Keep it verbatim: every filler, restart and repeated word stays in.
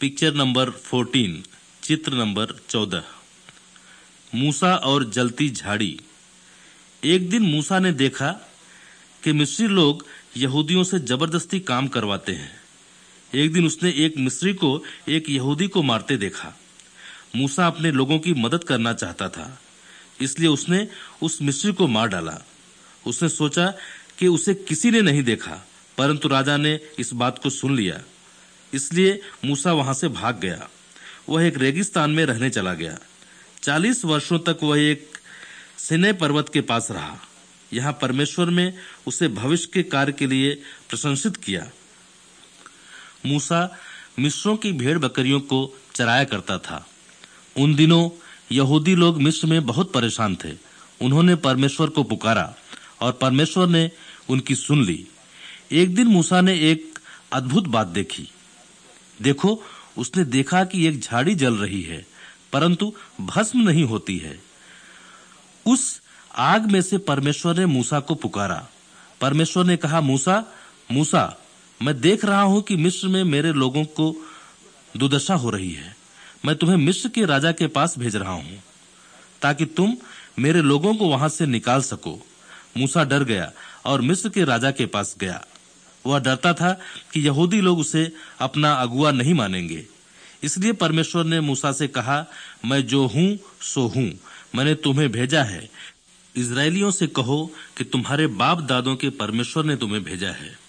Picture number fourteen, चित्र number चौदह। मूसा और जलती झाड़ी। एक दिन मूसा ने देखा कि मिस्री लोग यहूदियों से जबरदस्ती काम करवाते हैं। एक दिन उसने एक मिस्री को एक यहूदी को मारते देखा। मूसा अपने लोगों की मदद करना चाहता था, इसलिए उसने उस मिस्री को मार डाला। उसने सोचा कि उसे किसी ने नहीं देखा, परंतु राजा ने इस बात को सुन लिया, इसलिए मूसा वहां से भाग गया। वह एक रेगिस्तान में रहने चला गया। चालीस वर्षों तक वह एक सिनै पर्वत के पास रहा। यहाँ परमेश्वर में उसे भविष्य के कार्य के लिए प्रशंसित किया। मूसा मिस्रों की भेड़ बकरियों को चराया करता था। उन दिनों यहूदी लोग मिस्र में बहुत परेशान थे। उन्होंने परमेश्वर को पुकारा और परमेश्वर ने उनकी सुन ली। एक दिन मूसा ने एक अद्भुत बात देखी। देखो, उसने देखा कि एक झाड़ी जल रही है, परंतु भस्म नहीं होती है। उस आग में से परमेश्वर ने मूसा को पुकारा। परमेश्वर ने कहा, मूसा, मूसा, मैं देख रहा हूं कि मिस्र में मेरे लोगों को दुर्दशा हो रही है। मैं तुम्हें मिस्र के राजा के पास भेज रहा हूं, ताकि तुम मेरे लोगों को वहां से निकाल सको। मूसा डर गया और मिस्र के राजा के पास गया। वह डरता था कि यहूदी लोग उसे अपना अगुआ नहीं मानेंगे। इसलिए परमेश्वर ने मूसा से कहा, मैं जो हूं सो हूं, मैंने तुम्हें भेजा है। इस्राएलियों से कहो कि तुम्हारे बाप दादों के परमेश्वर ने तुम्हें भेजा है।